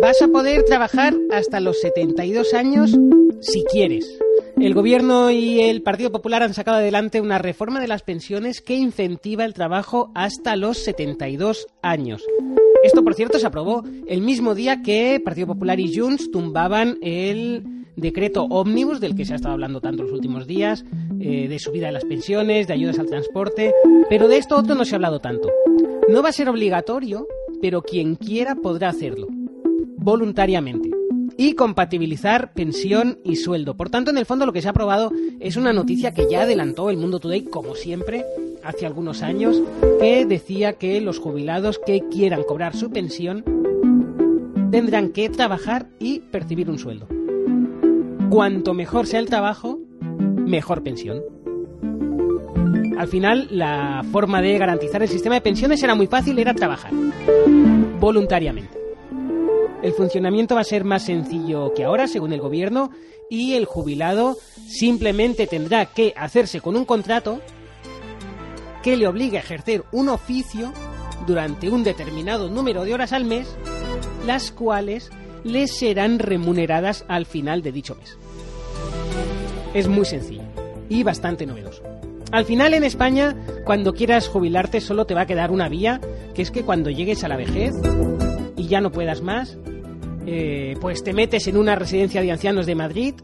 vas a poder trabajar hasta los 72 años si quieres. El Gobierno y el Partido Popular han sacado adelante una reforma de las pensiones que incentiva el trabajo hasta los 72 años. Esto, por cierto, se aprobó el mismo día que Partido Popular y Junts tumbaban el decreto ómnibus, del que se ha estado hablando tanto los últimos días, de subida de las pensiones, de ayudas al transporte, pero de esto otro no se ha hablado tanto. No va a ser obligatorio, pero quien quiera podrá hacerlo, voluntariamente, y compatibilizar pensión y sueldo. Por tanto, en el fondo lo que se ha aprobado es una noticia que ya adelantó el Mundo Today, como siempre, hace algunos años, que decía que los jubilados que quieran cobrar su pensión tendrán que trabajar y percibir un sueldo. Cuanto mejor sea el trabajo, mejor pensión. Al final, la forma de garantizar el sistema de pensiones era muy fácil, era trabajar voluntariamente. El funcionamiento va a ser más sencillo que ahora, según el Gobierno, y el jubilado simplemente tendrá que hacerse con un contrato que le obligue a ejercer un oficio durante un determinado número de horas al mes, las cuales le serán remuneradas al final de dicho mes. Es muy sencillo y bastante novedoso. Al final, en España, cuando quieras jubilarte, solo te va a quedar una vía, que es que cuando llegues a la vejez y ya no puedas más, pues te metes en una residencia de ancianos de Madrid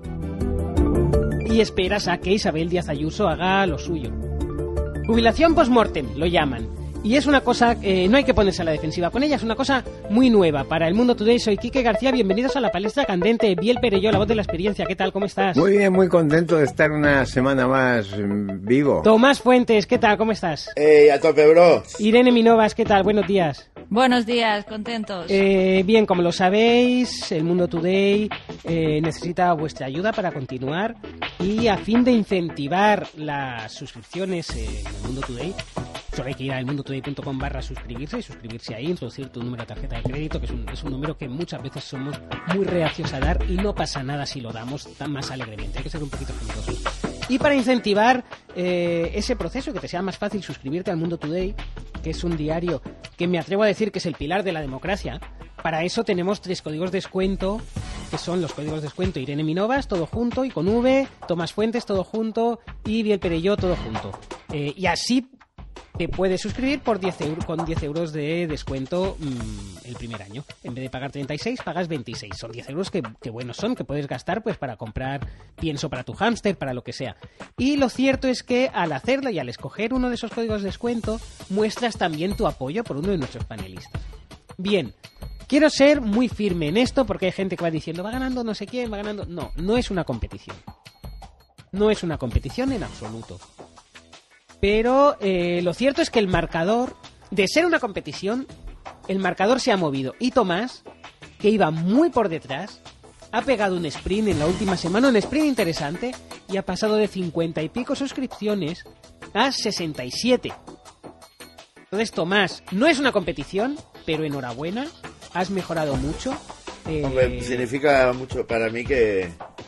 y esperas a que Isabel Díaz Ayuso haga lo suyo. Jubilación post-mortem, lo llaman. Y es una cosa, no hay que ponerse a la defensiva con ella, es una cosa muy nueva para el Mundo Today. Soy Quique García, bienvenidos a la palestra candente. Biel Perelló, la voz de la experiencia, ¿qué tal? ¿Cómo estás? Muy bien, muy contento de estar una semana más vivo. Tomás Fuentes, ¿qué tal? ¿Cómo estás? A tope, bro. Irene Minovas, ¿qué tal? Buenos días. Buenos días, contentos. Bien, como lo sabéis, el Mundo Today necesita vuestra ayuda para continuar, y a fin de incentivar las suscripciones en el Mundo Today, solo hay que ir a elmundotoday.com/suscribirse y suscribirse ahí, introducir tu número de tarjeta de crédito, que es un número que muchas veces somos muy reacios a dar, y no pasa nada si lo damos tan más alegremente, hay que ser un poquito generosos. Y para incentivar ese proceso, que te sea más fácil suscribirte al Mundo Today, que es un diario que me atrevo a decir que es el pilar de la democracia, para eso tenemos 3 códigos de descuento, que son los códigos de descuento Irene Minovas, todo junto y con V, Tomás Fuentes, todo junto, y Biel Perelló, todo junto. Y así te puedes suscribir por 10 euros, con 10 euros de descuento el primer año. En vez de pagar 36, pagas 26. Son 10 euros que buenos son, que puedes gastar pues para comprar pienso para tu hámster, para lo que sea. Y lo cierto es que al hacerlo y al escoger uno de esos códigos de descuento, muestras también tu apoyo por uno de nuestros panelistas. Bien, quiero ser muy firme en esto, porque hay gente que va diciendo, va ganando no sé quién, va ganando... No, no es una competición. No es una competición en absoluto. Pero lo cierto es que el marcador, de ser una competición, el marcador se ha movido. Y Tomás, que iba muy por detrás, ha pegado un sprint en la última semana, un sprint interesante, y ha pasado de 50 y pico suscripciones a 67. Entonces, Tomás, no es una competición, pero enhorabuena, has mejorado mucho. Hombre, significa mucho para mí que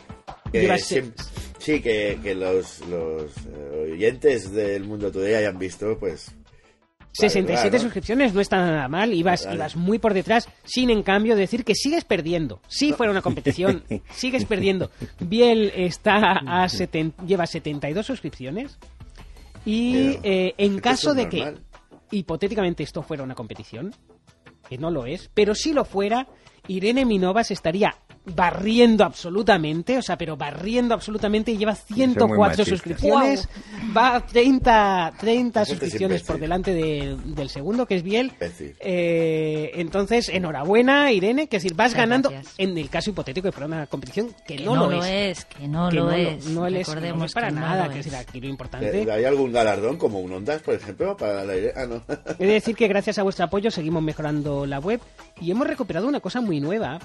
sí, que los oyentes del Mundo Today hayan visto, pues... 67 ¿no? suscripciones no está nada mal, ibas muy por detrás, sin en cambio decir que sigues perdiendo. Si fuera una competición, sigues perdiendo. Biel está lleva 72 suscripciones y en caso de que hipotéticamente esto fuera una competición, que no lo es, pero si lo fuera, Irene Minovas estaría barriendo absolutamente, y lleva 104 suscripciones. Wow. Va a 30 suscripciones por delante del segundo, que es Biel. Entonces, enhorabuena, Irene, que es decir, vas ganando. Gracias. En el caso hipotético de fuera una competición, que no lo es. No lo es para nada, que es decir, aquí lo importante. ¿Hay algún galardón, como un Ondas, por ejemplo, para la Irene? No. He de decir que gracias a vuestro apoyo seguimos mejorando la web, y hemos recuperado una cosa muy nueva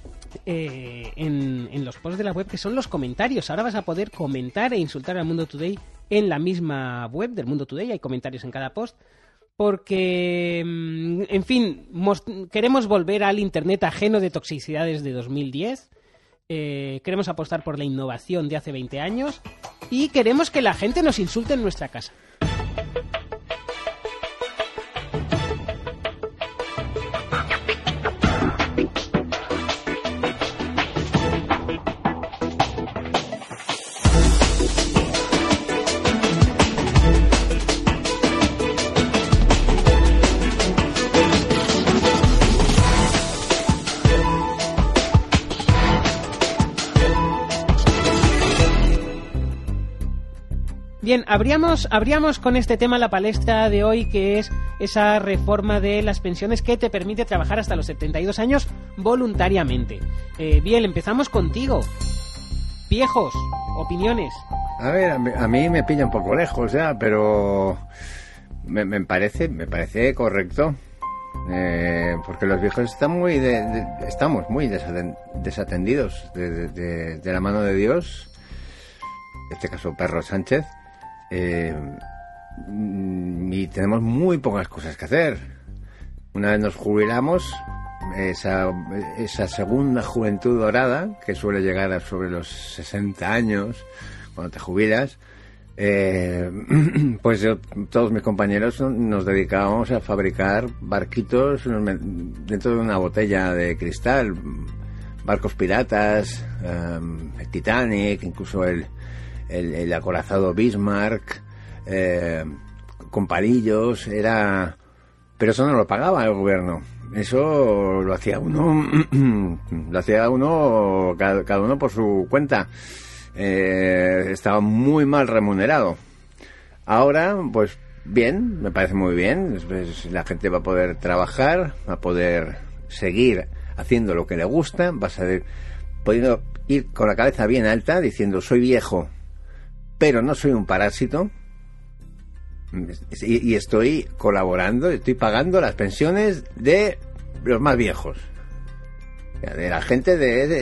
en los posts de la web, que son los comentarios. Ahora vas a poder comentar e insultar al Mundo Today en la misma web del Mundo Today. Hay comentarios en cada post, porque, en fin, queremos volver al internet ajeno de toxicidades de 2010. Queremos apostar por la innovación de hace 20 años y queremos que la gente nos insulte en nuestra casa. Bien, abríamos con este tema la palestra de hoy, que es esa reforma de las pensiones que te permite trabajar hasta los 72 años voluntariamente. Biel, empezamos contigo. Viejos, opiniones. A ver, a mí me pilla un poco lejos ya, pero me parece correcto. Porque los viejos están estamos muy desatendidos de la mano de Dios, en este caso Perro Sánchez, y tenemos muy pocas cosas que hacer. Una vez nos jubilamos, esa segunda juventud dorada que suele llegar a sobre los 60 años cuando te jubilas, pues todos mis compañeros nos dedicábamos a fabricar barquitos dentro de una botella de cristal, barcos piratas, el Titanic, incluso el acorazado Bismarck, con palillos, pero eso no lo pagaba el gobierno. Eso lo hacía uno, cada uno por su cuenta. Estaba muy mal remunerado. Ahora, pues bien, me parece muy bien. La gente va a poder trabajar, va a poder seguir haciendo lo que le gusta, va a saber, pudiendo ir con la cabeza bien alta, diciendo soy viejo, pero no soy un parásito, y estoy colaborando, estoy pagando las pensiones de los más viejos, de la gente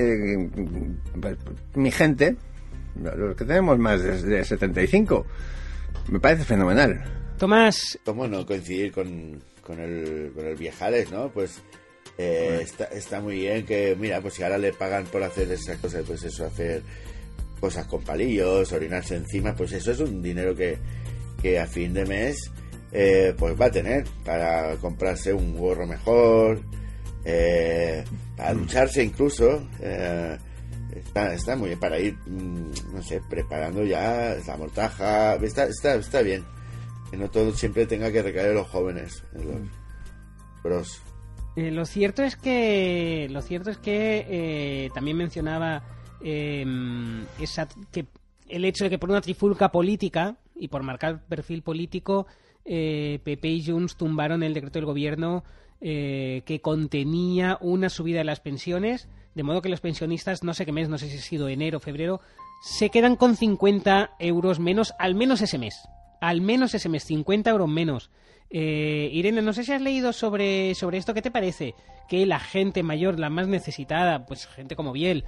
mi gente, los que tenemos más de 75. Me parece fenomenal. Tomás. ¿Cómo no coincidir con el Viejales, no? Pues está muy bien que, mira, pues si ahora le pagan por hacer esas cosas, pues eso, hacer cosas con palillos, orinarse encima, pues eso es un dinero que a fin de mes pues va a tener para comprarse un gorro mejor, para ducharse incluso. Está muy bien para ir, no sé, preparando ya la mortaja. Está bien que no todo siempre tenga que recaer en los jóvenes, en los pros. Lo cierto es que también mencionaba que el hecho de que por una trifulca política y por marcar perfil político, PP y Junts tumbaron el decreto del gobierno que contenía una subida de las pensiones, de modo que los pensionistas, no sé qué mes, no sé si ha sido enero o febrero, se quedan con 50 euros menos, al menos ese mes, 50 euros menos. Irene, no sé si has leído sobre esto. ¿Qué te parece que la gente mayor, la más necesitada, pues gente como Biel,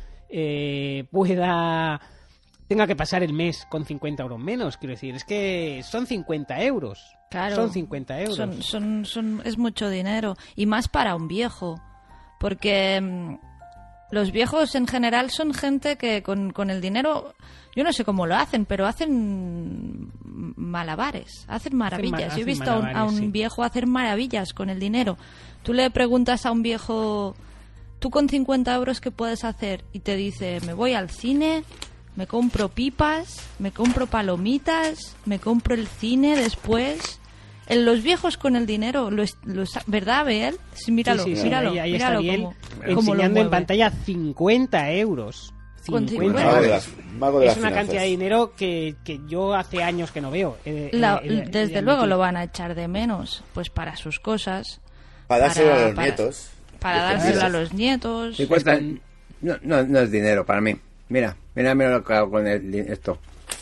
tenga que pasar el mes con 50 euros menos? Quiero decir, es que son 50 euros. Claro, son 50 euros. Es mucho dinero, y más para un viejo, porque los viejos en general son gente que con el dinero, yo no sé cómo lo hacen, pero hacen malabares, hacen maravillas. Yo he visto a un viejo hacer maravillas con el dinero. Tú le preguntas a un viejo, ¿tú con 50 euros qué puedes hacer? Y te dice, me voy al cine, me compro pipas, me compro palomitas, me compro el cine después. Los viejos con el dinero, ¿verdad, Biel? Sí, míralo, sí, míralo. Ahí míralo está Biel cómo enseñando en pantalla 50 euros. 50 euros. Es una cantidad de dinero que yo hace años que no veo. Desde luego lo van a echar de menos, pues para sus cosas. Para dárselo a los nietos. Para dárselo a los nietos. 50, no es dinero para mí. Mira lo que hago con esto.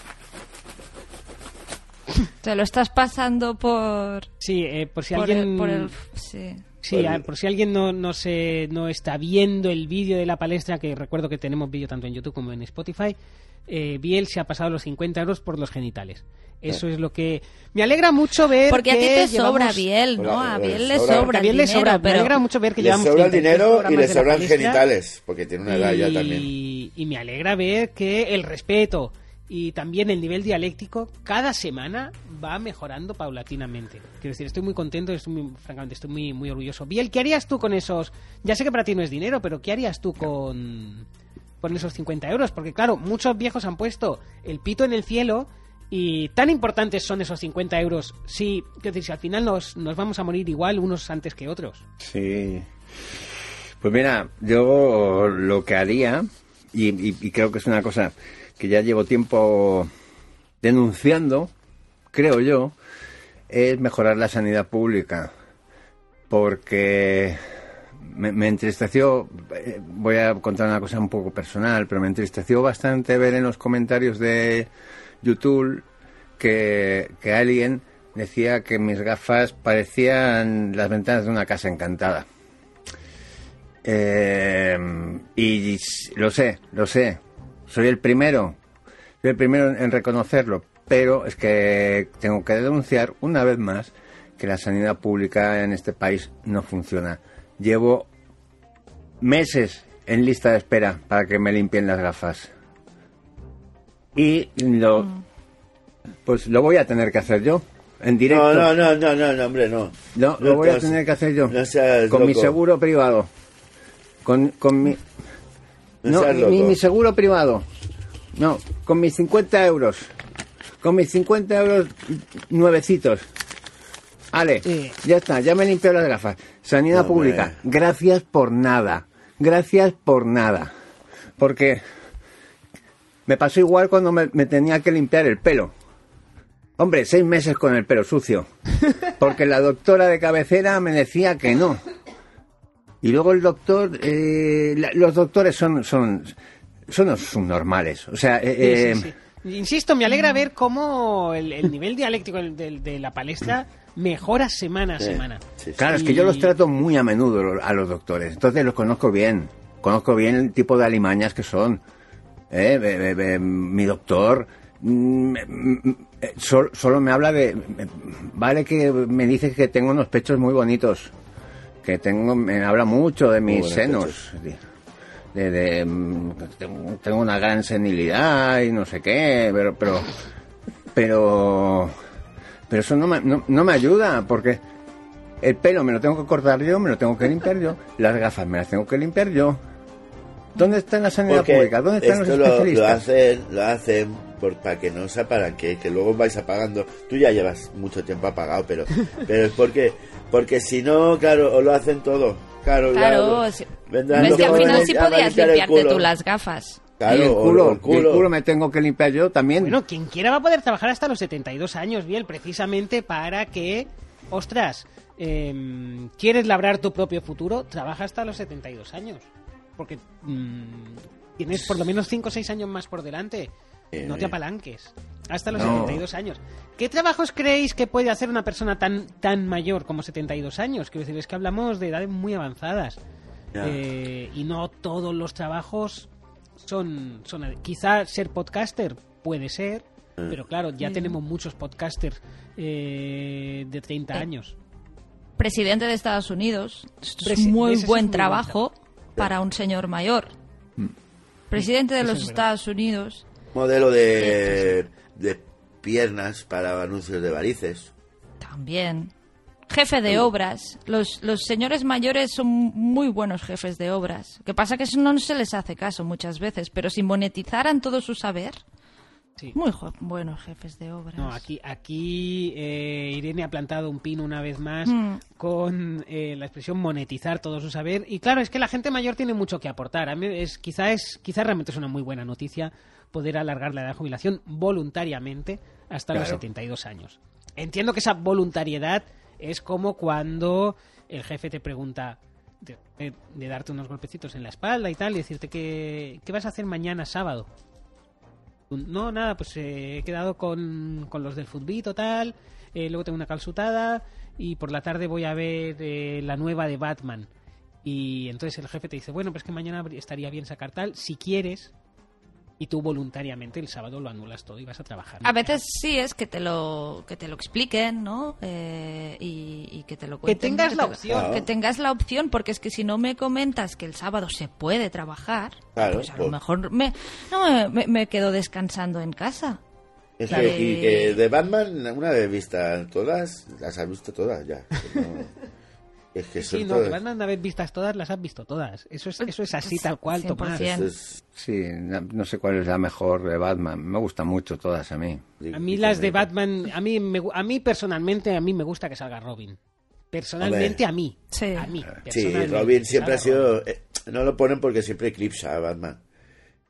Te lo estás pasando por... Sí, por si alguien... por si alguien no está viendo el vídeo de la palestra, que recuerdo que tenemos vídeo tanto en YouTube como en Spotify, Biel se ha pasado los 50 euros por los genitales. Eso es lo que... Me alegra mucho ver porque que a ti te sobra Biel, ¿no? A Biel le sobra el dinero. Pero... Me alegra mucho ver que llevamos... Le sobra el dinero y le sobran genitales, porque tiene una edad ya también. Y me alegra ver que el respeto y también el nivel dialéctico cada semana va mejorando paulatinamente. Quiero decir, estoy muy contento, francamente estoy muy orgulloso. Biel, ¿qué harías tú con esos? Ya sé que para ti no es dinero, pero ¿qué harías tú con esos 50 euros? Porque claro, muchos viejos han puesto el pito en el cielo, y tan importantes son esos 50 euros. Sí, quiero decir, si al final nos vamos a morir igual unos antes que otros. Sí. Pues mira, yo lo que haría, y creo que es una cosa que ya llevo tiempo denunciando, creo yo, es mejorar la sanidad pública. Porque me entristeció, voy a contar una cosa un poco personal, pero me entristeció bastante ver en los comentarios de YouTube que alguien decía que mis gafas parecían las ventanas de una casa encantada. Y lo sé, soy el primero en reconocerlo, pero es que tengo que denunciar una vez más que la sanidad pública en este país no funciona. Llevo meses en lista de espera para que me limpien las gafas. Y pues lo voy a tener que hacer yo, en directo. No, hombre, no. No, lo voy a tener que hacer yo. No seas con loco. Mi seguro privado. Con mi... No seas loco. mi seguro privado. No, con mis 50 euros. Con mis 50 euros nuevecitos. Vale, ya está, ya me he limpiado las gafas. Sanidad pública, gracias por nada. Gracias por nada. Porque me pasó igual cuando me tenía que limpiar el pelo. Hombre, 6 meses con el pelo sucio. Porque la doctora de cabecera me decía que no. Y luego el doctor... los doctores son normales. O sea... sí. Insisto, me alegra ver cómo el nivel dialéctico de la palestra mejora semana a semana. Sí. Claro, es que yo los trato muy a menudo a los doctores, entonces los conozco bien el tipo de alimañas que son. Mi doctor solo me habla de... Vale que me dice que tengo unos pechos muy bonitos, me habla mucho de mis senos, tengo una gran senilidad y no sé qué, pero eso no me ayuda, porque el pelo me lo tengo que cortar yo, me lo tengo que limpiar yo, las gafas me las tengo que limpiar yo. ¿Dónde está la sanidad pública? ¿Dónde están los especialistas? Lo hacen para que no se apalanque, que luego vais apagando. Tú ya llevas mucho tiempo apagado, pero es porque si no, claro, os lo hacen todo. Claro. ¿Ves que al final sí podías limpiarte tú las gafas? Claro, y el culo me tengo que limpiar yo también. Bueno, quien quiera va a poder trabajar hasta los 72 años, Biel, precisamente para que, ostras, ¿quieres labrar tu propio futuro? Trabaja hasta los 72 años. Porque tienes por lo menos 5 o 6 años más por delante. No te apalanques. Hasta los 72 años. ¿Qué trabajos creéis que puede hacer una persona tan mayor como 72 años? Quiero decir, es que hablamos de edades muy avanzadas. Y no todos los trabajos son... Quizá ser podcaster puede ser, pero claro, ya tenemos muchos podcasters de 30 años. Presidente de Estados Unidos. Es muy buen trabajo para un señor mayor. Presidente de los Estados Unidos. Modelo de piernas para anuncios de varices. También. Jefe de obras. Los señores mayores son muy buenos jefes de obras. Lo que pasa es que eso no se les hace caso muchas veces, pero si monetizaran todo su saber, muy buenos jefes de obras. No, aquí Irene ha plantado un pino una vez más con la expresión monetizar todo su saber. Y claro, es que la gente mayor tiene mucho que aportar. A mí quizá realmente es una muy buena noticia poder alargar la edad de jubilación voluntariamente hasta los 72 años. Entiendo que esa voluntariedad es como cuando el jefe te pregunta de darte unos golpecitos en la espalda y tal, y decirte ¿qué vas a hacer mañana sábado? No, nada, pues he quedado con los del futbito tal, luego tengo una calzutada y por la tarde voy a ver la nueva de Batman. Y entonces el jefe te dice, bueno, pues que mañana estaría bien sacar tal, si quieres. Y tú voluntariamente el sábado lo anulas todo y vas a trabajar. A veces sí es que te lo expliquen, ¿no? Y que te lo cuenten. Que tengas la opción. Que tengas la opción, porque es que si no me comentas que el sábado se puede trabajar, pues a lo mejor me quedo descansando en casa. Es que de Batman, una vez vistas todas, las has visto todas ya. Es que sí, no, que Batman, una vez vistas todas, las has visto todas. Eso es así tal cual, 100%. Tomás. Sí, no sé cuál es la mejor de Batman. Me gustan mucho todas a mí. A mí las de Batman, a mí personalmente, a mí me gusta que salga Robin. Personalmente, a mí. Sí. Sí, Robin siempre ha sido... no lo ponen porque siempre eclipsa a Batman.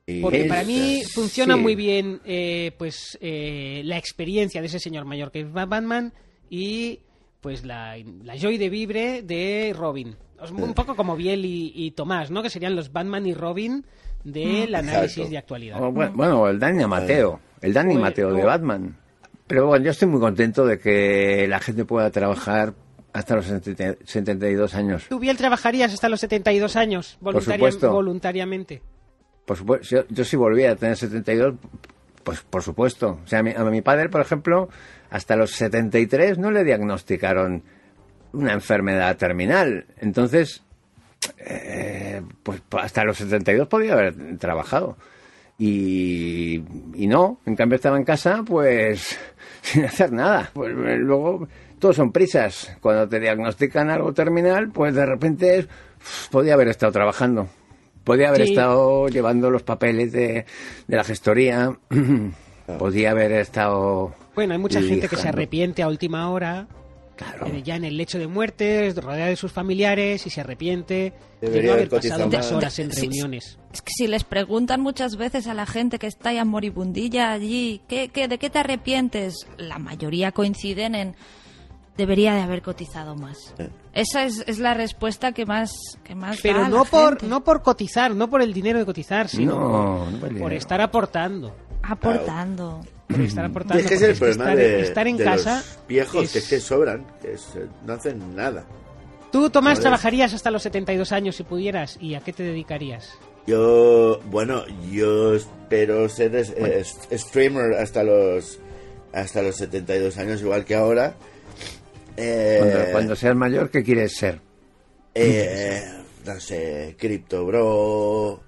Porque para mí funciona muy bien la experiencia de ese señor mayor que es Batman y pues la joie de vivre de Robin. Un poco como Biel y Tomás, ¿no? Que serían los Batman y Robin del análisis de actualidad. Bueno, el Danny Mateo. El Danny Mateo de Batman. Pero bueno, yo estoy muy contento de que la gente pueda trabajar hasta los 72 años. ¿Tú, Biel, trabajarías hasta los 72 años voluntariamente? Por supuesto, yo si volviera a tener 72, pues por supuesto. O sea, a mi padre, por ejemplo, hasta los 73 no le diagnosticaron una enfermedad terminal. Entonces, pues hasta los 72 podía haber trabajado. Y no, en cambio estaba en casa, pues sin hacer nada. Pues luego, todos son prisas. Cuando te diagnostican algo terminal, pues de repente podía haber estado trabajando. Podía haber estado llevando los papeles de la gestoría. Podía haber estado... Bueno, hay mucha gente que se arrepiente a última hora. Claro. Ya en el lecho de muerte, rodeado de sus familiares, y se arrepiente de no haber pasado unas horas en reuniones. Es que si les preguntan muchas veces a la gente que está ya moribundilla allí, ¿de qué te arrepientes? La mayoría coinciden en debería de haber cotizado más. Esa es la respuesta que más pero da no la gente. no por cotizar, no por el dinero de cotizar, sino por estar aportando. Por estar aportando. Es que es el problema de estar en casa. Los viejos que sobran, no hacen nada. Tú, Tomás, ¿trabajarías hasta los 72 años si pudieras? ¿Y a qué te dedicarías? Yo espero ser streamer hasta los 72 años, igual que ahora. Cuando seas mayor, ¿qué quieres ser? No sé, Crypto Bro.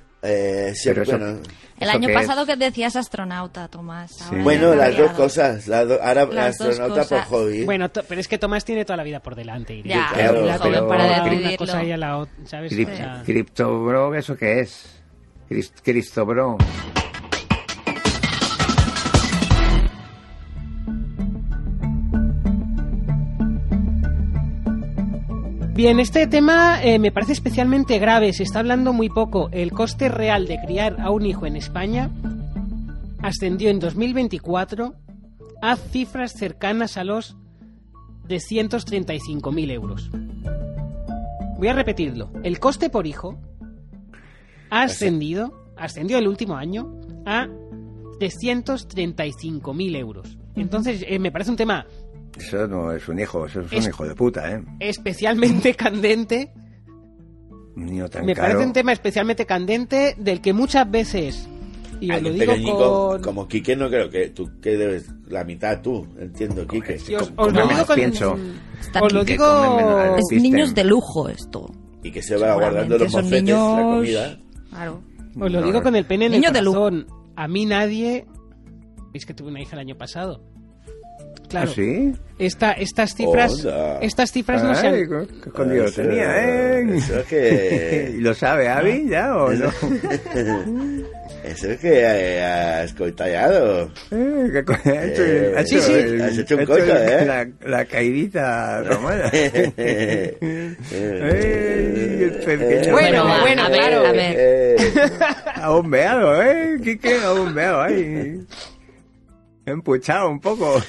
El año pasado que decías astronauta, Tomás. Sí. Bueno, las dos cosas. Ahora astronauta por hobby. Bueno, pero es que Tomás tiene toda la vida por delante. Irene. Ya, claro, para una decidirlo. cosa y a la otra, ¿sabes? Crypto Bro, ¿eso qué es? Cristo Bro. Bien, este tema me parece especialmente grave, se está hablando muy poco. El coste real de criar a un hijo en España ascendió en 2024 a cifras cercanas a los 335.000 euros. Voy a repetirlo. El coste por hijo ascendió el último año a 335.000 euros. Entonces, me parece un tema... Eso no es un hijo, eso es un hijo de puta, ¿eh? Especialmente candente. Un niño tan Me caro. parece un tema especialmente candente del que muchas veces, y os lo digo con... Como Quique, no creo que tú que debes la mitad tú, entiendo, Quique. Sí, os lo digo con... pienso. Os lo digo... Es niños de lujo esto. Y que se va guardando los mofetes, niños... la comida. Claro. Os lo digo con el pene en el Niños de corazón. A mí nadie... Veis que tuve una hija el año pasado. Claro. ¿Ah, sí? Estas cifras no se Ay, han... qué escondido lo tenía, ¿eh? Eso es que... ¿Y lo sabe Avi ya o no? Eso es que has coitallado. Has hecho un coito, ¿eh? La caidita romana. El pequeño. Bueno, a ver. Ha bombeado, ¿eh? Quique ha bombeado ahí. Empuchado un poco.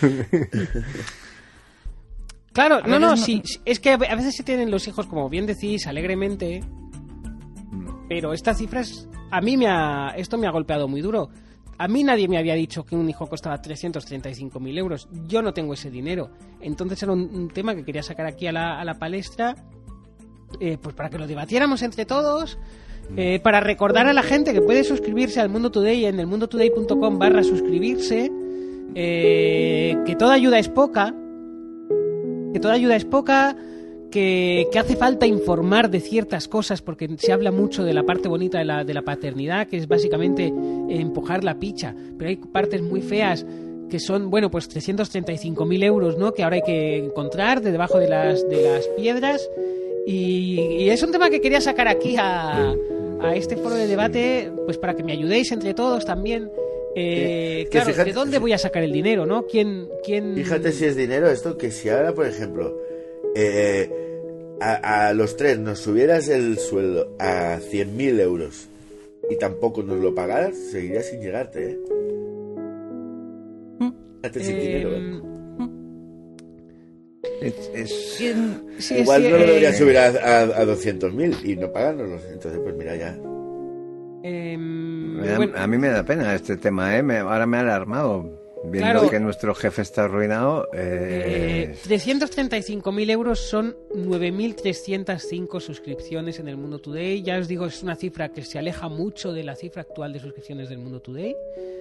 Claro, sí, es que a veces se tienen los hijos, como bien decís, alegremente, pero estas cifras, esto me ha golpeado muy duro. A mí nadie me había dicho que un hijo costaba 335.000 euros. Yo no tengo ese dinero. Entonces era un tema que quería sacar aquí a la palestra, pues para que lo debatiéramos entre todos, para recordar a la gente que puede suscribirse al Mundo Today en elmundotoday.com/suscribirse, que toda ayuda es poca, que hace falta informar de ciertas cosas, porque se habla mucho de la parte bonita de la paternidad, que es básicamente empujar la picha, pero hay partes muy feas que son, bueno, pues 335.000 euros, ¿no? Que ahora hay que encontrar de debajo de las piedras, y es un tema que quería sacar aquí a este foro de debate, pues para que me ayudéis entre todos también. Claro, fíjate, ¿de dónde voy a sacar el dinero, no? ¿Quién? Fíjate si es dinero esto, que si ahora, por ejemplo, a los tres nos subieras el sueldo a 100.000 euros, y tampoco nos lo pagaras, seguiría sin llegarte, ¿eh? Quédate sin dinero, ¿eh? Sí, igual no lo debería subir a 200.000 y no pagárnoslos. Entonces, pues mira, ya. Bueno, A mí me da pena este tema, ¿eh? Ahora me ha alarmado. Viendo Claro. que nuestro jefe está arruinado. 335.000 euros son 9.305 suscripciones en el Mundo Today. Ya os digo, es una cifra que se aleja mucho de la cifra actual de suscripciones del Mundo Today.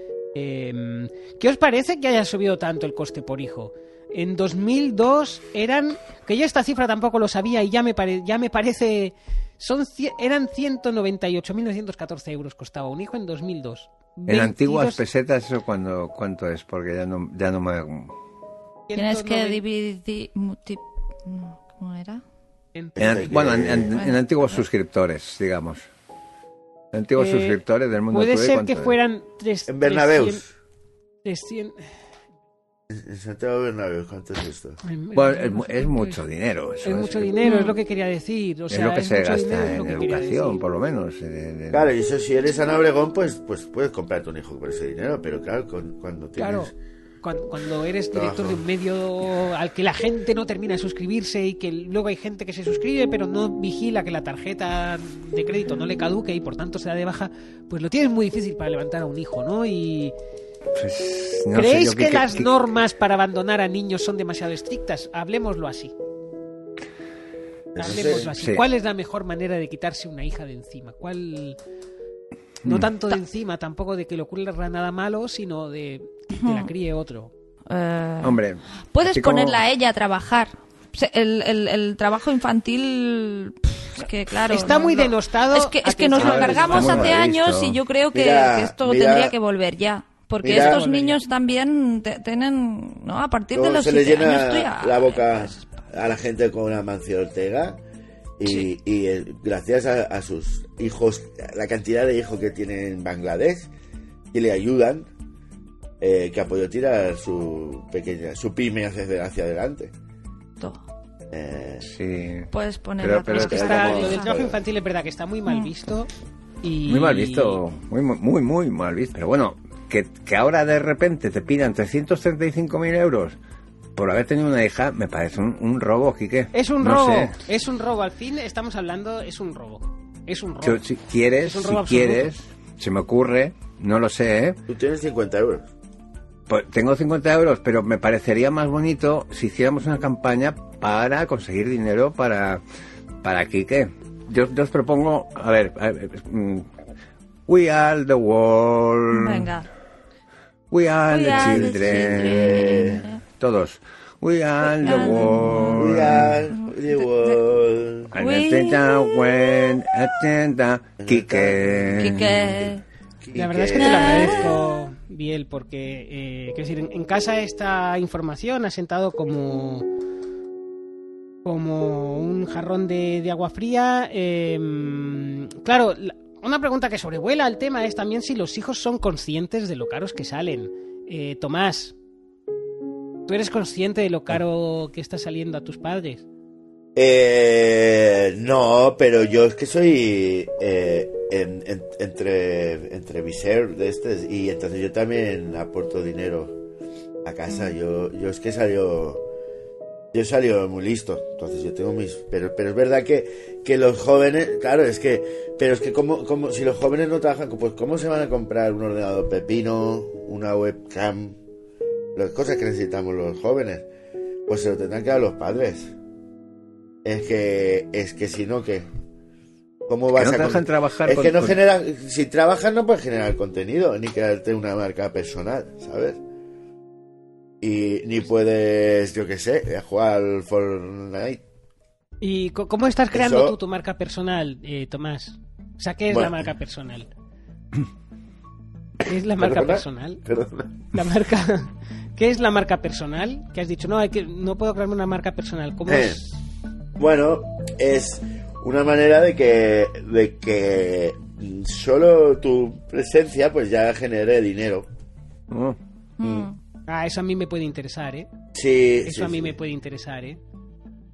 ¿Qué os parece que haya subido tanto el coste por hijo? En 2002 eran... Que yo esta cifra tampoco lo sabía y ya me parece... Eran 198.914 euros costaba un hijo en 2002. En antiguas pesetas, ¿eso cuánto es? Porque ya no me... Tienes que dividir... ¿Cómo era? En antiguos suscriptores, digamos. Antiguos suscriptores del Mundo Puede Today, ser ¿cuánto que es? fueran... En Bernabéus. 300... En Santiago Bernabéu, ¿cuánto es esto? Bueno, es mucho dinero. Eso Es mucho dinero, es lo que quería decir. O es sea, lo que se mucho dinero, gasta es lo en que quería educación, decir. por lo menos. Claro, y eso si eres Ana Obregón, pues puedes comprarte un hijo por ese dinero, pero claro, cuando tienes... Claro, cuando eres director de un medio al que la gente no termina de suscribirse y que luego hay gente que se suscribe pero no vigila que la tarjeta de crédito no le caduque y por tanto se da de baja, pues lo tienes muy difícil para levantar a un hijo, ¿no? Y... Pues, no ¿Creéis sé, yo que las normas para abandonar a niños son demasiado estrictas? Hablemoslo así. Hablemoslo así. Sí. ¿Cuál es la mejor manera de quitarse una hija de encima? ¿Cuál... No tanto de encima, tampoco de que le ocurra nada malo, sino de que la críe otro. Hombre, Puedes así como- ponerla a ella a trabajar. El trabajo infantil... Es que, claro... Está muy denostado. Es que nos lo Atención. cargamos Está muy hace mal años visto. y yo creo que, Mira, que esto mira. tendría que volver ya. Porque Mira. estos niños también tienen... ¿no? A partir de Cómo los se le 7 años llena tú ya... la boca a la gente con Amancio Ortega y gracias a sus hijos, la cantidad de hijos que tiene en Bangladesh, que le ayudan, que ha podido tirar su pyme hacia adelante. Todo. Sí. Puedes poner Pero- a pero Es que está está, como- lo del trabajo infantil es verdad que está muy mal visto. Y... Muy mal visto, muy mal visto. Pero bueno, que ahora de repente te pidan 335.000 euros por haber tenido una hija, me parece un robo, Quique. Es un No robo, sé. es un robo. Al fin estamos hablando, es un robo. Es un robo. Si quieres, Es un robo absoluto. se me ocurre, no lo sé, ¿eh? Tú tienes 50 euros. Pues tengo 50 euros, pero me parecería más bonito si hiciéramos una campaña para conseguir dinero para Quique. Yo os propongo, a ver, We are the world. Venga. We are We the are the children. children. Todos. We are the world. We are the world. And We- atenta, Quique. Quique. La verdad es que te lo agradezco, Biel, porque quiero decir, en casa esta información ha sentado como un jarrón de agua fría. Claro, una pregunta que sobrevuela el tema es también si los hijos son conscientes de lo caros que salen. Tomás, ¿tú eres consciente de lo caro que está saliendo a tus padres? No, pero yo es que soy entre viser de estos y entonces yo también aporto dinero a casa. Yo es que yo he salido muy listo, entonces yo tengo mis... Pero es verdad que los jóvenes, claro, pero es que como si los jóvenes no trabajan, pues ¿cómo se van a comprar un ordenador pepino, una webcam? Las cosas que necesitamos los jóvenes, pues se lo tendrán que dar los padres. Es que si no, ¿qué? ¿Cómo vas no te a dejan trabajar Es con- que no con- genera... Si trabajas no puedes generar contenido, ni crearte una marca personal, ¿sabes? Y ni puedes, yo qué sé, jugar al Fortnite. ¿Y cómo estás creando Eso- tú tu marca personal, Tomás? O sea, ¿qué es Bueno. la marca personal? ¿Qué es la marca ¿Perdona? personal? Perdona. La marca... ¿Qué es la marca personal? Que has dicho, no puedo crearme una marca personal. ¿Cómo es? Bueno, es una manera de que solo tu presencia pues ya genere dinero. Oh. Ah, eso a mí me puede interesar, ¿eh? Sí, Eso sí, a mí sí. me puede interesar, ¿eh?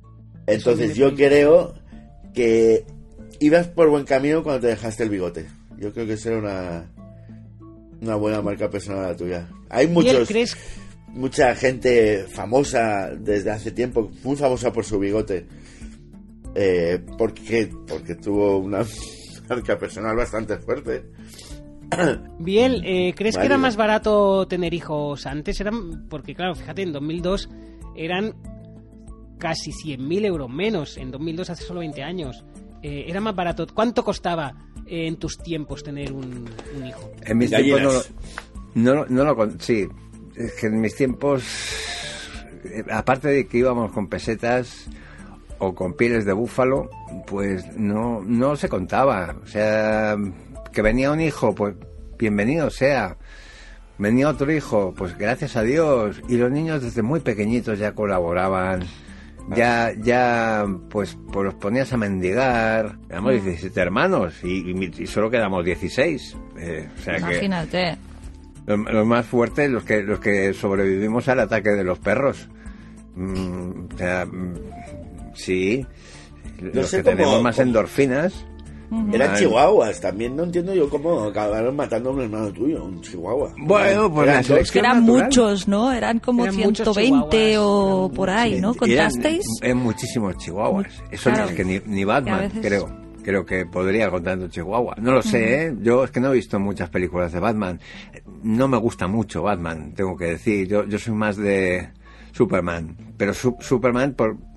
Entonces me yo puede- creo que ibas por buen camino cuando te dejaste el bigote. Yo creo que será una buena marca personal la tuya. Hay mucha gente famosa desde hace tiempo, muy famosa por su bigote, porque tuvo una marca personal bastante fuerte. Biel, ¿crees que era más barato tener hijos antes? Porque claro, fíjate, en 2002 eran casi 100.000 euros menos. En 2002, hace solo 20 años. Era más barato. ¿Cuánto costaba en tus tiempos tener un hijo? En mis tiempos sí, es que en mis tiempos, aparte de que íbamos con pesetas o con pieles de búfalo, pues no se contaba. O sea, que venía un hijo, pues bienvenido sea. Venía otro hijo, pues gracias a Dios. Y los niños desde muy pequeñitos ya colaboraban. Ya pues los ponías a mendigar. Éramos 17 hermanos y solo quedamos 16. O sea, imagínate. Que los más fuertes, los que sobrevivimos al ataque de los perros. O sea, sí. Los que tenemos más endorfinas. Eran chihuahuas, también no entiendo yo cómo acabaron matando a un hermano tuyo, un chihuahua. Bueno, pues la selección eran natural. Muchos, ¿no? Eran como 120 o por ahí, ¿no? ¿Contasteis? Eran muchísimos chihuahuas. Eso claro, es que ni Batman, veces... creo que podría con tanto chihuahua. No lo sé, ¿eh? Yo es que no he visto muchas películas de Batman. No me gusta mucho Batman, tengo que decir. Yo soy más de Superman. Pero Superman,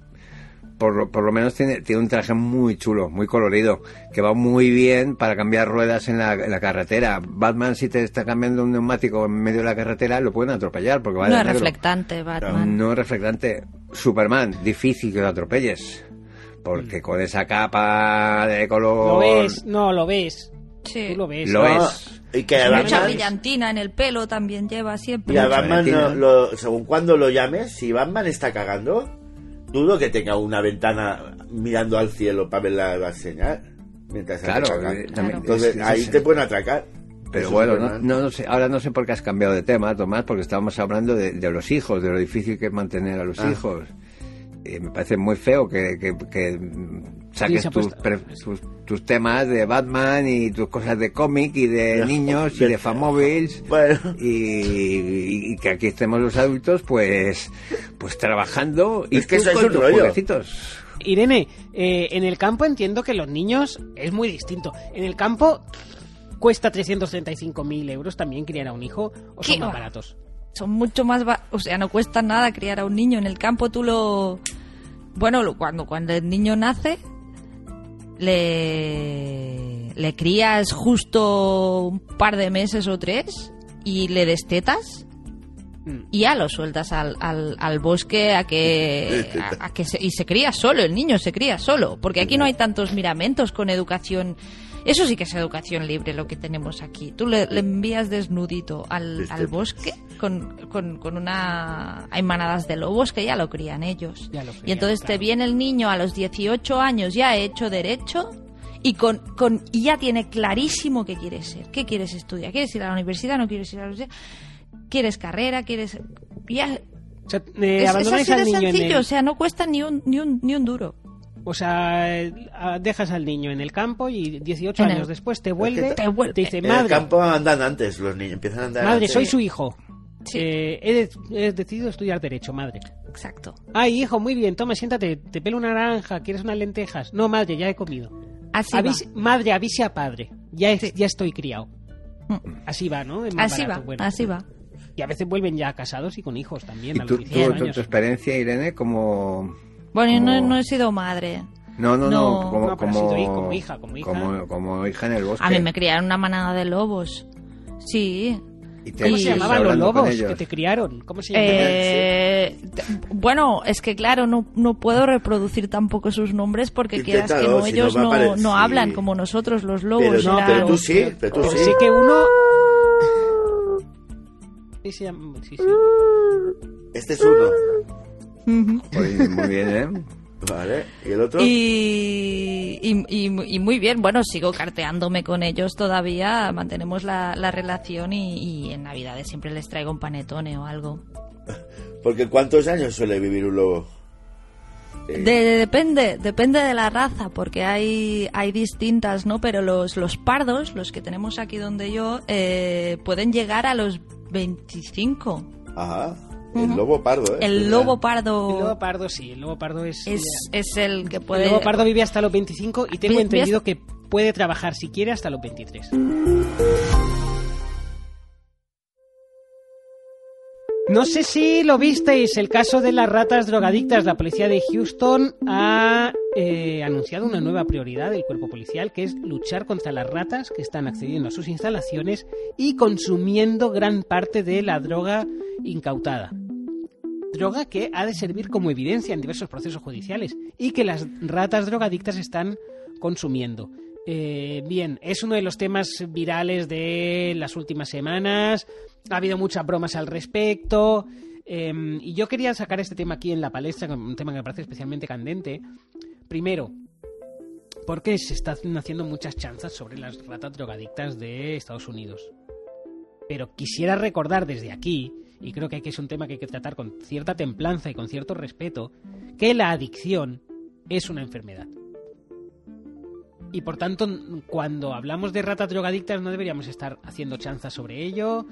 por lo menos tiene un traje muy chulo, muy colorido, que va muy bien para cambiar ruedas en la carretera. Batman, si te está cambiando un neumático en medio de la carretera, lo pueden atropellar porque va de negro. No es reflectante, Batman. No es reflectante. Superman, difícil que lo atropelles, porque con esa capa de color... ¿Lo ves? No, lo ves. Sí. Tú lo ves. Lo es. Y que mucha brillantina en el pelo también lleva siempre. Y a Batman, según cuando lo llames, si Batman está cagando... Dudo que tenga una ventana mirando al cielo para ver la señal mientras claro, entonces ahí te pueden atracar. Pero bueno, no sé, ahora no sé por qué has cambiado de tema, Tomás, porque estábamos hablando de los hijos, de lo difícil que es mantener a los hijos. Me parece muy feo que saques tus temas de Batman y tus cosas de cómic y de niños y de Famóviles, bueno. y que aquí estemos los adultos pues trabajando y es que eso es un rollo. Jueguecitos. Irene, en el campo entiendo que los niños es muy distinto. En el campo cuesta 335.000 euros también criar a un hijo, o son más baratos. Son mucho más o sea, no cuesta nada criar a un niño. En el campo tú cuando el niño nace le crías justo un par de meses o 3 y le destetas y ya lo sueltas al bosque y se cría solo, el niño se cría solo, porque aquí no hay tantos miramentos con educación. Eso sí que es educación libre lo que tenemos aquí. Tú le envías desnudito al bosque con una... Hay manadas de lobos que ya lo crían ellos. Y entonces te viene el niño a los 18 años ya hecho derecho y y ya tiene clarísimo qué quiere ser. ¿Qué quieres estudiar? ¿Quieres ir a la universidad? ¿No quieres ir a la universidad? ¿Quieres carrera? ¿Quieres...? Ya... O sea, es así de sencillo, o sea, no cuesta ni un duro. O sea, dejas al niño en el campo y 18 años después te vuelve. Te dice, madre... En el campo andan antes, los niños empiezan a andar madre, antes. Soy su hijo. Sí. He decidido estudiar Derecho, madre. Exacto. Ay, hijo, muy bien, toma, siéntate, te pelo una naranja, ¿quieres unas lentejas? No, madre, ya he comido. Así madre, avise a padre, ya estoy criado. Así va, ¿no? Así va. Y a veces vuelven ya casados y con hijos también. ¿Y a los 18 años. tu experiencia, Irene, como...? Bueno, yo no he sido madre. No, como hija. Como hija en el bosque. A mí me criaron una manada de lobos. Sí. ¿Cómo se llamaban los lobos que te criaron? ¿Cómo se llamaban? Bueno, es que claro, no puedo reproducir tampoco sus nombres porque quieras que no, ellos no hablan como nosotros los lobos. Pero tú sí. Sí que uno... Sí. Este es uno. Muy bien, ¿eh? Vale, ¿y el otro? Y muy bien, bueno, sigo carteándome con ellos todavía, mantenemos la relación y en Navidades siempre les traigo un panetone o algo. Porque ¿cuántos años suele vivir un lobo? Depende de la raza, porque hay distintas, ¿no? Pero los pardos, los que tenemos aquí donde yo, pueden llegar a los 25. Ajá. El lobo pardo, ¿eh? El lobo pardo. El lobo pardo, sí. El lobo pardo es el que puede... El lobo pardo vive hasta los 25 y tengo entendido que puede trabajar, si quiere, hasta los 23. No sé si lo visteis, el caso de las ratas drogadictas. La policía de Houston ha anunciado una nueva prioridad del cuerpo policial, que es luchar contra las ratas que están accediendo a sus instalaciones y consumiendo gran parte de la droga incautada. Droga que ha de servir como evidencia en diversos procesos judiciales y que las ratas drogadictas están consumiendo. Bien, es uno de los temas virales de las últimas semanas. Ha habido muchas bromas al respecto. Y yo quería sacar este tema aquí en la palestra, un tema que me parece especialmente candente. Primero, porque se están haciendo muchas chanzas sobre las ratas drogadictas de Estados Unidos. Pero quisiera recordar desde aquí, y creo que es un tema que hay que tratar con cierta templanza y con cierto respeto, que la adicción es una enfermedad. Y por tanto, cuando hablamos de ratas drogadictas no deberíamos estar haciendo chanzas sobre ello,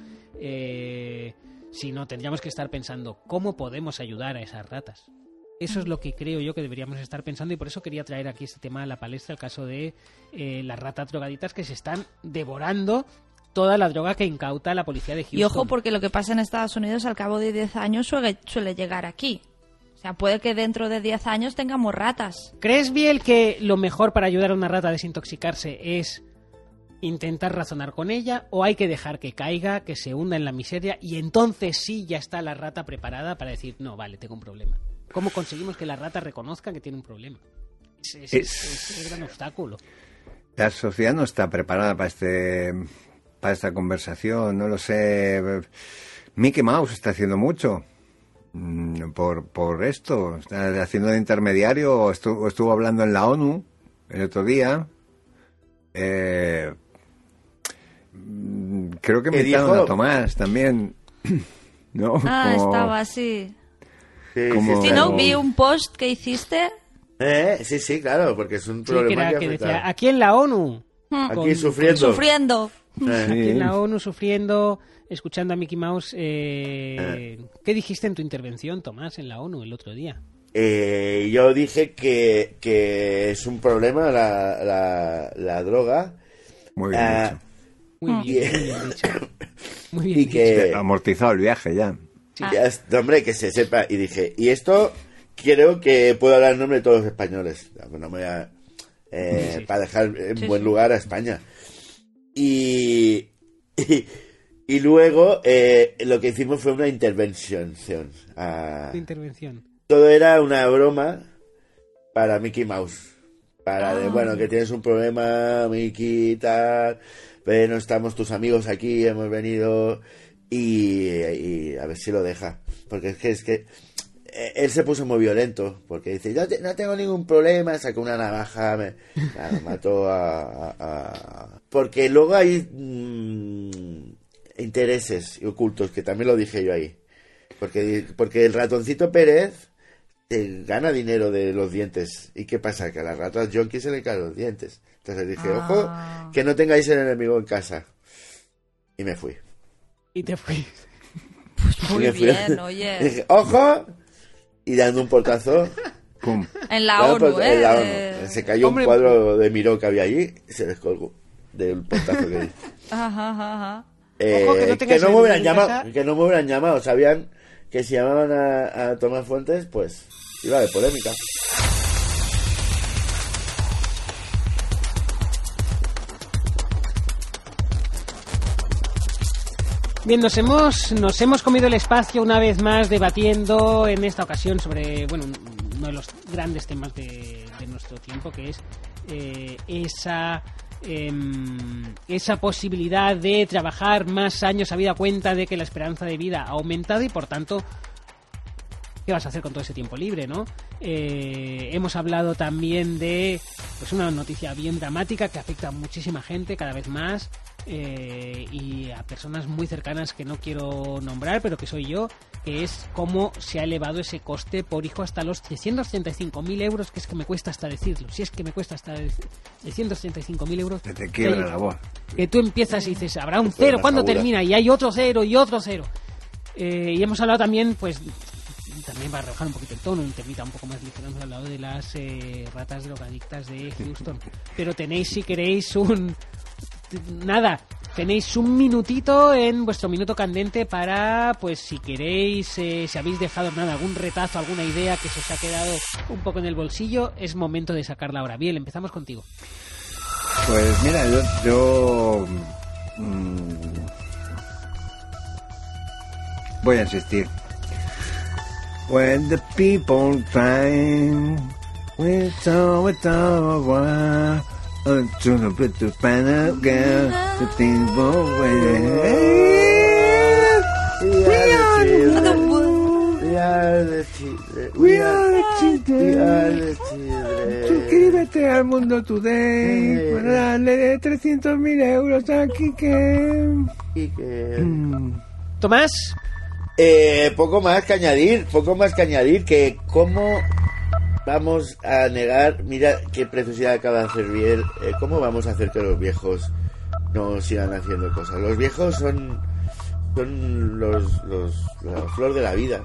sino tendríamos que estar pensando cómo podemos ayudar a esas ratas. Eso es lo que creo yo que deberíamos estar pensando, y por eso quería traer aquí este tema a la palestra, el caso de las ratas drogadictas que se están devorando toda la droga que incauta la policía de Houston. Y ojo, porque lo que pasa en Estados Unidos al cabo de 10 años suele llegar aquí. O sea, puede que dentro de 10 años tengamos ratas. ¿Crees, Biel, que lo mejor para ayudar a una rata a desintoxicarse es intentar razonar con ella, o hay que dejar que caiga, que se hunda en la miseria, y entonces sí ya está la rata preparada para decir, no, vale, tengo un problema? ¿Cómo conseguimos que la rata reconozca que tiene un problema? Es el gran obstáculo. La sociedad no está preparada para esta conversación, no lo sé. Mickey Mouse está haciendo mucho por esto, está haciendo de intermediario, estuvo hablando en la ONU el otro día. Creo que invitaron a Tomás también, ¿no? Estaba así. Sí, ¿no? Vi un post que hiciste. Sí, claro, porque es un problema que decía, aquí en la ONU. Aquí sufriendo. Aquí en la ONU sufriendo, escuchando a Mickey Mouse. ¿Qué dijiste en tu intervención, Tomás, en la ONU el otro día? Yo dije que es un problema la droga. Muy bien dicho. Muy bien dicho. Muy bien y dicho. que amortizado el viaje ya. Sí, hombre, que se sepa. Y dije, y esto creo que puedo hablar en nombre de todos los españoles. No me voy a... para dejar en buen lugar a España. Y luego lo que hicimos fue una intervención. Todo era una broma para Mickey Mouse. Que tienes un problema, Mickey, tal. Bueno, estamos tus amigos aquí, hemos venido y a ver si lo deja. Porque es que él se puso muy violento, porque dice, yo no tengo ningún problema, sacó una navaja, mató a... Porque luego hay intereses ocultos, que también lo dije yo ahí. Porque el ratoncito Pérez gana dinero de los dientes. ¿Y qué pasa? Que a las ratas junkies se le caen los dientes. Entonces dije, ojo, que no tengáis el enemigo en casa. Y me fui. Y te fui. Pues muy bien, oye. Dije, ojo... Y dando un portazo. ¡Pum! En la ONU, en la ONU. Se cayó un cuadro de Miró que había allí y se descolgó del portazo que di. Ajá. Ojo, que no me hubieran llamado. Sabían que si llamaban a Tomás Fuentes, pues iba de polémica. Bien, nos hemos comido el espacio una vez más debatiendo en esta ocasión sobre, uno de los grandes temas de nuestro tiempo, que es esa posibilidad de trabajar más años habida cuenta de que la esperanza de vida ha aumentado y por tanto, ¿qué vas a hacer con todo ese tiempo libre, no? Hemos hablado también de una noticia bien dramática que afecta a muchísima gente cada vez más, y a personas muy cercanas que no quiero nombrar, pero que soy yo, que es cómo se ha elevado ese coste por hijo hasta los 335.000 euros, que es que me cuesta hasta decirlo, si es que me cuesta hasta 335.000 euros. Te quiebra la voz. Que tú empiezas y dices, habrá un cero, ¿cuándo termina? Y hay otro cero y otro cero. Y hemos hablado también, pues, también para rebajar un poquito el tono, un temita un poco más ligero, hemos hablado de las ratas drogadictas de Houston. Pero tenéis, si queréis, tenéis un minutito en vuestro minuto candente para, pues si queréis, si habéis dejado algún retazo, alguna idea que se os ha quedado un poco en el bolsillo, es momento de sacarla ahora. Bien, empezamos contigo. Pues mira, yo voy a insistir. When the people cry, we're so to the pretty Spanish girl, the things we are the children. Suscríbete al Mundo Today para darle 300.000 euros a Quique. Tomás. Poco más que añadir, que cómo vamos a negar, mira qué preciosidad acaba de hacer Biel, cómo vamos a hacer que los viejos no sigan haciendo cosas. Los viejos son la flor de la vida.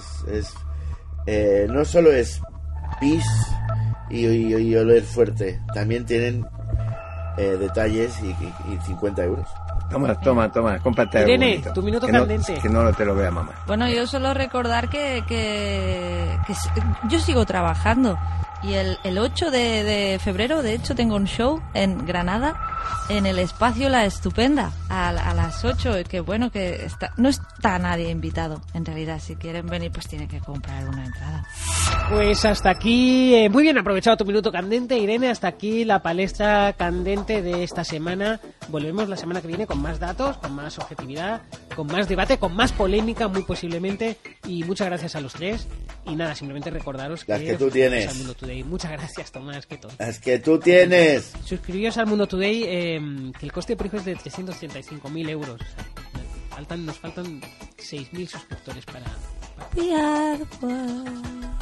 No solo es pis y oler fuerte, también tienen detalles y 50 euros. Toma, cómprate algo Irene, bonito. tu minuto que candente. Que no te lo vea mamá. Bueno, yo solo recordar que yo sigo trabajando y el 8 de febrero, de hecho, tengo un show en Granada, en el espacio La Estupenda, a las 8, que bueno, que no está nadie invitado. En realidad, si quieren venir, pues tienen que comprar una entrada. Pues hasta aquí, muy bien aprovechado tu minuto candente, Irene, hasta aquí la palestra candente de esta semana. Volvemos la semana que viene con más datos, con más objetividad, con más debate, con más polémica muy posiblemente, y muchas gracias a los tres. Y nada, simplemente recordaros las que tú tienes. Al Mundo Today. Muchas gracias, Tomás, que todo. Las que tú tienes. Suscribíos al Mundo Today, que el coste por hijo es de 335.000 euros. Nos faltan 6.000 suscriptores para... We are the world.